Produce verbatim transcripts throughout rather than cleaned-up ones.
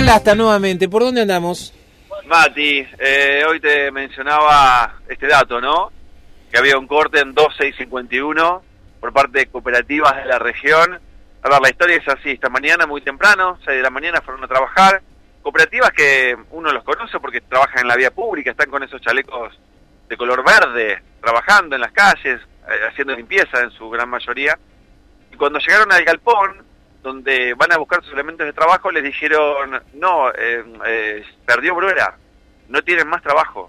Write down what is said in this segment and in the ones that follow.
Daniel Lasta nuevamente, ¿por dónde andamos? Mati, eh, hoy te mencionaba este dato, ¿no? Que había un corte en dos seis cincuenta y uno por parte de cooperativas de la región. A ver, la historia es así, esta mañana muy temprano, seis de la mañana fueron a trabajar. Cooperativas que uno los conoce porque trabajan en la vía pública, están con esos chalecos de color verde, trabajando en las calles, eh, haciendo limpieza en su gran mayoría. Y cuando llegaron al galpón, donde van a buscar sus elementos de trabajo, les dijeron, no, eh, eh, perdió Bruera, no tienen más trabajo.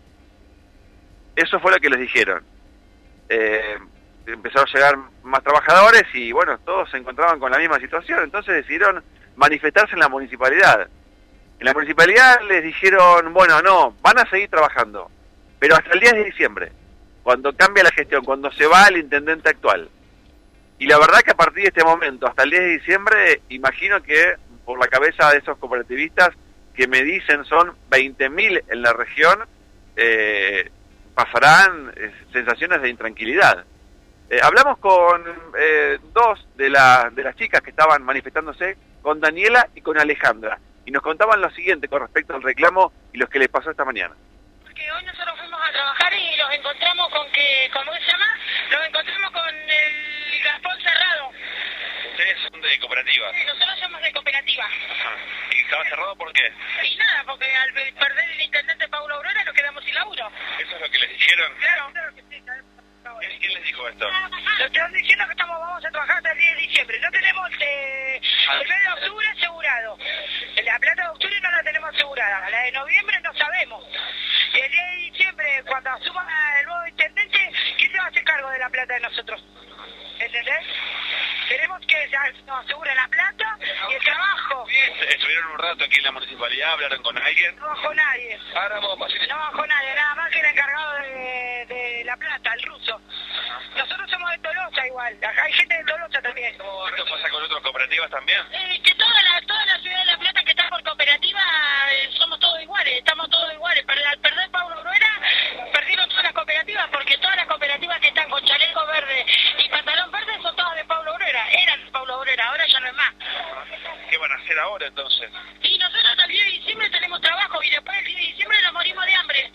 Eso fue lo que les dijeron. Eh, empezaron a llegar más trabajadores y bueno, todos se encontraban con la misma situación, entonces decidieron manifestarse en la municipalidad. En la municipalidad les dijeron, bueno, no, van a seguir trabajando, pero hasta el diez de diciembre, cuando cambia la gestión, cuando se va el intendente actual. Y la verdad que a partir de este momento, hasta el diez de diciembre, imagino que por la cabeza de esos cooperativistas, que me dicen son veinte mil en la región, eh, pasarán eh, sensaciones de intranquilidad. Eh, hablamos con eh, dos de, la, de las chicas que estaban manifestándose, con Daniela y con Alejandra, y nos contaban lo siguiente con respecto al reclamo y lo que les pasó esta mañana. Que hoy nosotros fuimos a trabajar y los encontramos con que, ¿cómo se llama? Los encontramos con el galpón cerrado. ¿Ustedes son de cooperativa? Sí, nosotros somos de cooperativa. Ajá. ¿Y estaba cerrado por qué? Y nada, porque al perder el intendente Paulo Aurora nos quedamos sin laburo. ¿Eso es lo que les dijeron? Claro, claro que sí. ¿Quién, quién les dijo esto? Nos están diciendo que estamos, vamos a trabajar hasta el diez de diciembre. No tenemos eh, el mes de octubre asegurado. La plata de octubre no la tenemos asegurada. La de noviembre no sabemos. Y el diez de diciembre, cuando asuma el nuevo intendente, ¿quién se va a hacer cargo de la plata de nosotros? ¿Entendés? Queremos que se nos asegure la plata y el trabajo. ¿Estuvieron un rato aquí en la municipalidad? ¿Hablaron con alguien? No bajó nadie. Ahora vamos a pasar. No bajó nadie, nada más que el encargado de, de la plata, el ruso. Nosotros somos de Tolosa igual, acá hay gente de Tolosa también. ¿Esto pasa con otras cooperativas también? Eh, que toda la, toda la ciudad de La Plata que está por cooperativa, eh, somos todos iguales, estamos todos iguales. Pero al perder Paulo Bruera, perdieron todas las cooperativas, porque todas las cooperativas que están con chaleco verde y pantalón verde son todas de Paulo Bruera, eran de Paulo Bruera, ahora ya no es más. ¿Qué van a hacer ahora entonces? Y nosotros hasta el diez de diciembre tenemos trabajo y después del diez de diciembre nos morimos de hambre.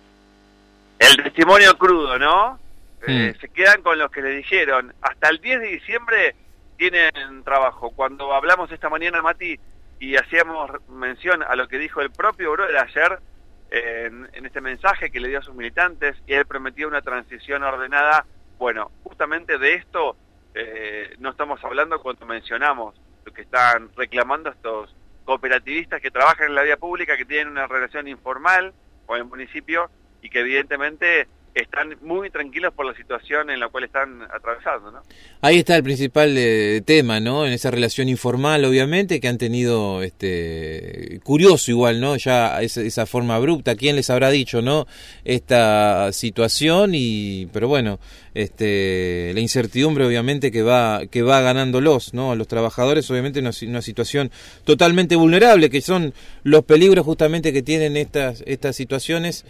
El testimonio crudo, ¿no? Mm. Eh, se quedan con los que le dijeron, hasta el diez de diciembre tienen trabajo. Cuando hablamos esta mañana, Mati, y hacíamos mención a lo que dijo el propio Bruera ayer, eh, en, en este mensaje que le dio a sus militantes, y él prometía una transición ordenada, bueno, justamente de esto eh, no estamos hablando cuando mencionamos lo que están reclamando estos cooperativistas que trabajan en la vía pública, que tienen una relación informal con el municipio y que evidentemente están muy tranquilos por la situación en la cual están atravesando, ¿no? Ahí está el principal eh, tema, ¿no? En esa relación informal, obviamente, que han tenido, este, curioso igual, ¿no? Ya esa, esa forma abrupta, ¿quién les habrá dicho, no? Esta situación y, pero bueno, este, la incertidumbre, obviamente, que va, que va ganándolos, ¿no? A los trabajadores, obviamente, una, una situación totalmente vulnerable, que son los peligros justamente que tienen estas, estas situaciones,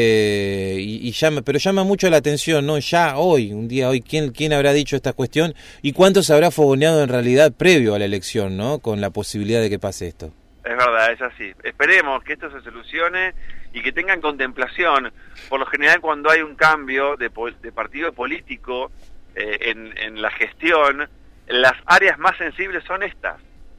eh, y, y llama, pero llama mucho la atención, ¿no? Ya hoy, un día hoy, ¿quién, quién habrá dicho esta cuestión y cuánto se habrá fogoneado en realidad previo a la elección, ¿no? Con la posibilidad de que pase esto. Es verdad, es así. Esperemos que esto se solucione y que tengan contemplación. Por lo general, cuando hay un cambio de, de partido político eh, en, en la gestión, las áreas más sensibles son estas.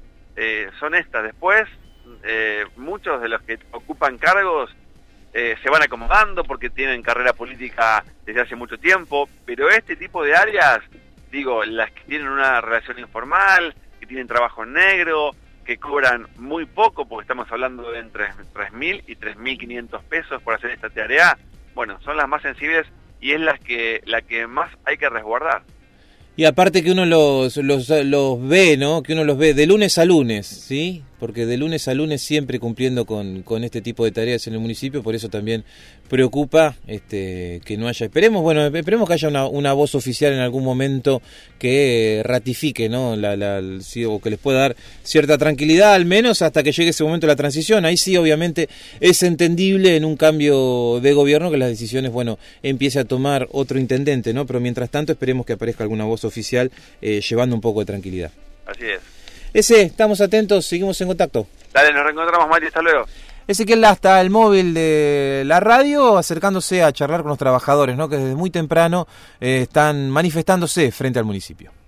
Eh, son estas. Después, eh, muchos de los que ocupan cargos Eh, se van acomodando porque tienen carrera política desde hace mucho tiempo, pero este tipo de áreas, digo, las que tienen una relación informal, que tienen trabajo en negro, que cobran muy poco, porque estamos hablando de entre tres mil y tres mil quinientos pesos por hacer esta tarea, bueno, son las más sensibles y es las que, la que más hay que resguardar. Y aparte que uno los, los, los ve, ¿no? Que uno los ve de lunes a lunes, ¿sí? Porque de lunes a lunes siempre cumpliendo con, con este tipo de tareas en el municipio, por eso también preocupa este, que no haya, esperemos, bueno, esperemos que haya una, una voz oficial en algún momento que ratifique, ¿no? La, la, o que les pueda dar cierta tranquilidad, al menos hasta que llegue ese momento de la transición. Ahí sí, obviamente, es entendible en un cambio de gobierno que las decisiones, bueno, empiece a tomar otro intendente, ¿no? Pero mientras tanto esperemos que aparezca alguna voz oficial eh, llevando un poco de tranquilidad. Así es. Ese, estamos atentos, seguimos en contacto. Dale, nos reencontramos, Mati, hasta luego. Ezequiel Lasta, el móvil de la radio, acercándose a charlar con los trabajadores, ¿no? Que desde muy temprano eh, están manifestándose frente al municipio.